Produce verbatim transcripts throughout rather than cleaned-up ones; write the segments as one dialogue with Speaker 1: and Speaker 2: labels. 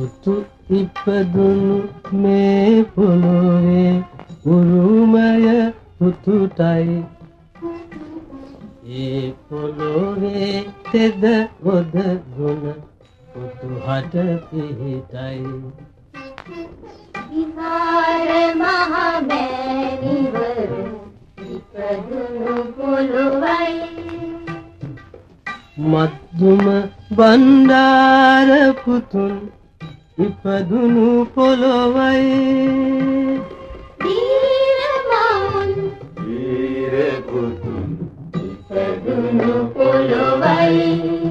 Speaker 1: පුතු ඉපදුණු මේ පොළොවේ උරුමය පුතුටයි. ඒ පොළොවේ තෙද ගොඩ ගුණ පුතු හට පිහිටයි.
Speaker 2: විහාර මහමෑණිවරු ඉපදුණු පොළොවයි.
Speaker 1: මද්දුම බණ්ඩාර පුතුන් ඉපදුණු පොළොවයි.
Speaker 2: වීර මවුන්
Speaker 3: වීර පුතුන්
Speaker 2: ඉපදුණු පොළොවයි.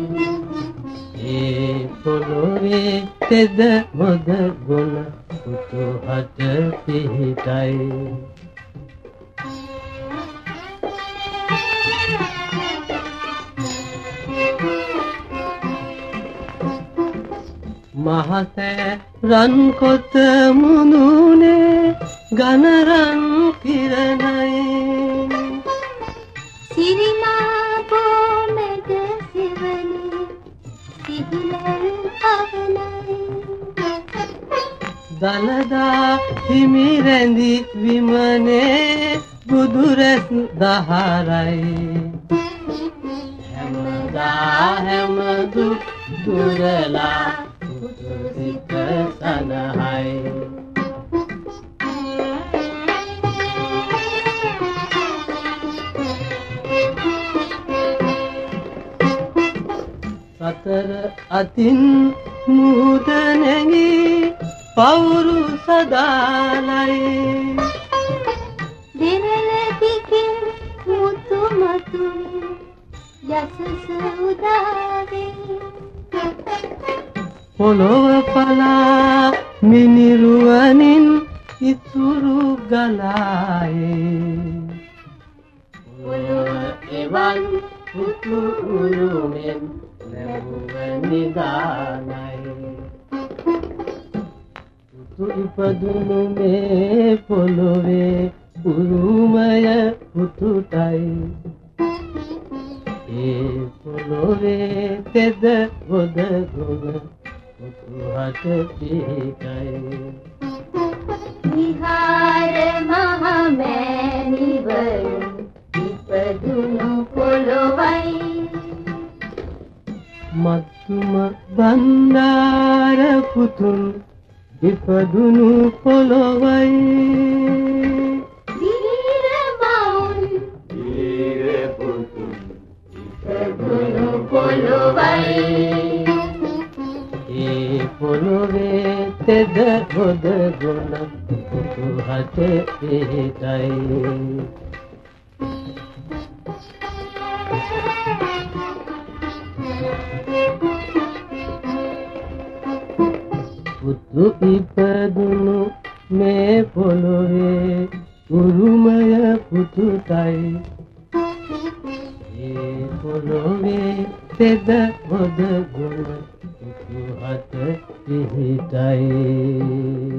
Speaker 1: ඒ පොළොවේ තෙද මොද ගුණ පුතු හට පිහිටයි. මහසෑ රන් කොත මුදුනේ ගනරන් කිරණයි.
Speaker 2: සිරිමා බොමෙද සිවනි සිහිලල් පවනයි.
Speaker 1: දලදා හිමි රැඳි විමනේ බුදුරැස් දහරයි. හැමදා හැම දුක් දුරලා පුතු සිත සනහයි. සතර අතින් මුහුද නැගී පවුරු සදාලයි.
Speaker 2: දෙරළ දිගින් මුතු මතු යසස උදාවේ.
Speaker 1: පොළොව පලා මිනිරුවනින් ඉතුරු ගලායේ. පොළොව එවන් පුතු උරුමෙන් ලැබුව නිදානයි. පුතු ඉපදුණු මේ පොළොවේ උරුමය පුතුටයි. ඒ පොළොවේ තෙද ගොඩ ගුණ පුතු හට පිහිටයි.
Speaker 2: විහාර මහමෑණිවරු ඉපදුණු පොළොවයි.
Speaker 1: මද්දුම බණ්ඩාර පුතුන් ඉපදුණු පොළොවයි.
Speaker 2: වීර මවුන්
Speaker 3: වීර පුතුන්
Speaker 2: ඉපදුණු පොළොවයි.
Speaker 1: ඒ පොළොවේ තෙද ගොඩ ගුණ පුතු හට පිහිටයි. පුතු ඉපදුණු මේ පොළොවේ උරුමය පුතුටයි. ඒ පොළොවේ තෙද ගොඩ ගුණ පුතු හට පිහිටයි.